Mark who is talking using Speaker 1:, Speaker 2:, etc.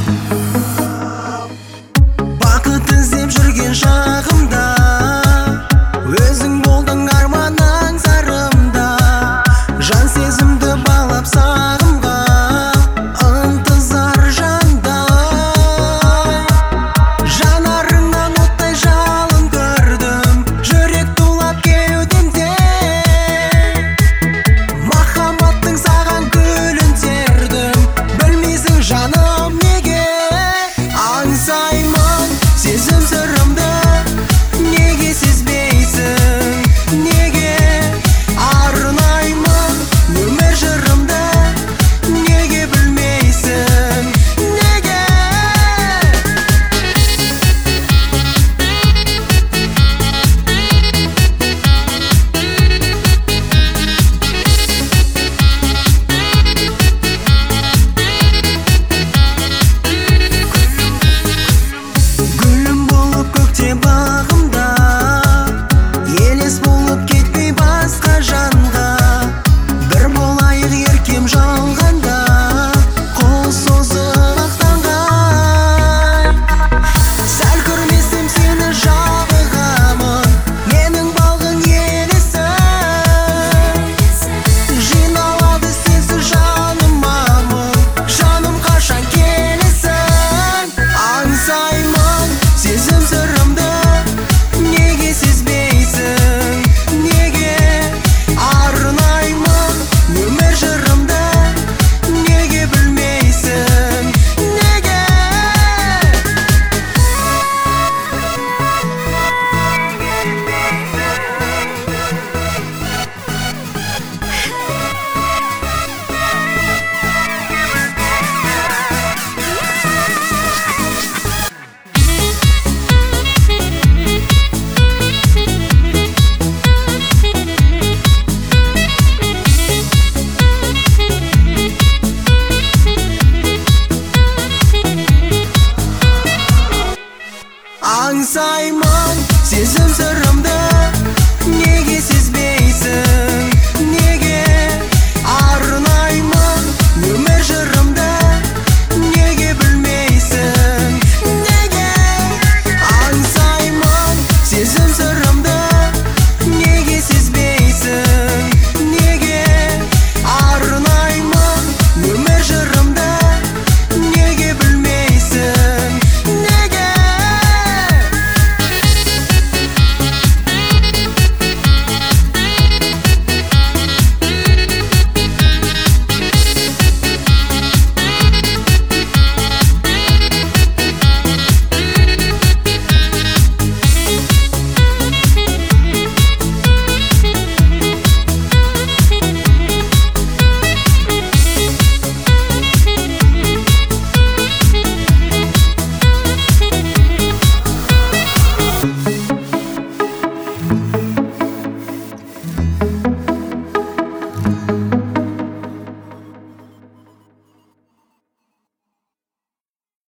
Speaker 1: Бақыт іздеп жүрген шағымда өзің болдың арман аңсарымда. Жан сезімді балап сағымға ынтызар жандай. Жанарыңнан оттай жалын көрдім, жүрек тулап кеудемде. Махаббаттың саған гүлін тердім, білмейсің жаным неге. Аңсаймын сезім сырымды, неге сезбейсің, неге. Арнаймын өмір жырымды, неге білмейсің, неге. Гүлім болып көкте бағымда, елес болып кетпей басқа жанға. Бір болайық еркем жалғанда, қол созып ақ таңға. Сәл көрмесем сені жабығамын, менің балғын елесің. Жиналады сенсіз жаным амын, жаным қашан келесің. Аңсаймын сезім сырымды, неге сезбейсің, неге. Арнаймын өмір жырымды, неге білмейсің, неге. Аңсаймын